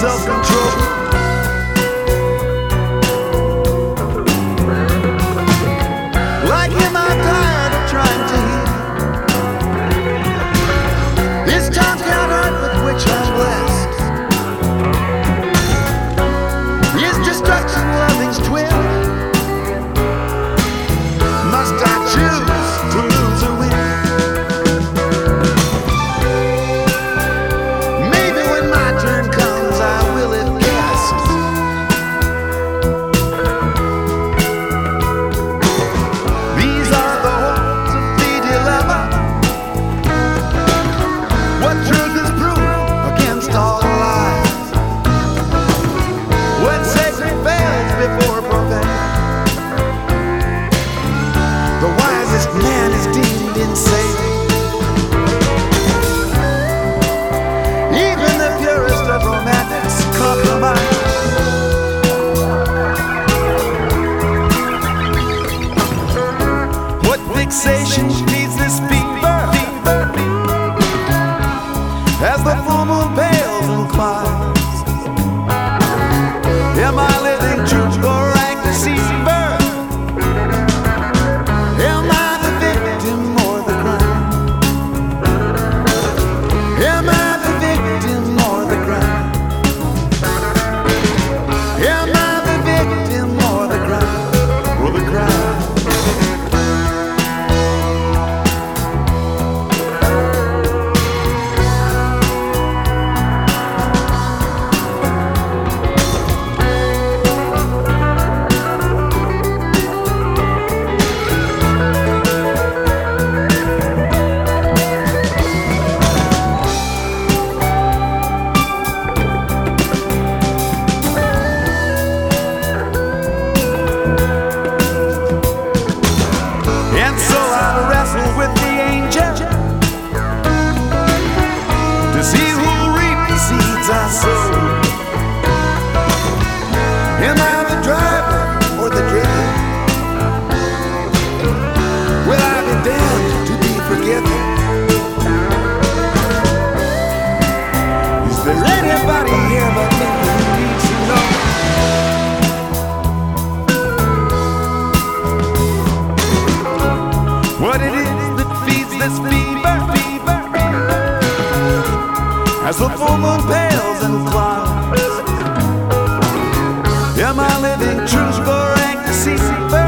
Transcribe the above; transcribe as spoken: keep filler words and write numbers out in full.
self-control. Like him, I'm tired of trying to heal this tongue-out art with which I'm blessed. His destruction-loving's twin. Must I choose to lose or win? Maybe when my turn comes, I will have guessed. These are the horns of the dilemma. What truth is proof against all lies? When sacred fails before profane, the wisest man is deemed insane. Even the purest of romantics compromise. What fixation feeds this fever? As the full moon pales and climbs, am I living truth or rank deceiver? Am I the victim or the crime? Am I the victim or the crime? Am I the victim or the crime? Or the crime? And so I wrestle with the angel to see who'll reap the seeds I sow. Am I the driver or the driven? Will I be damned to be forgiven? Is there anybody here but me who needs to know what it is that feeds this fever, fever, as the full moon pales and climbs? Am I living truth or rank deceiver?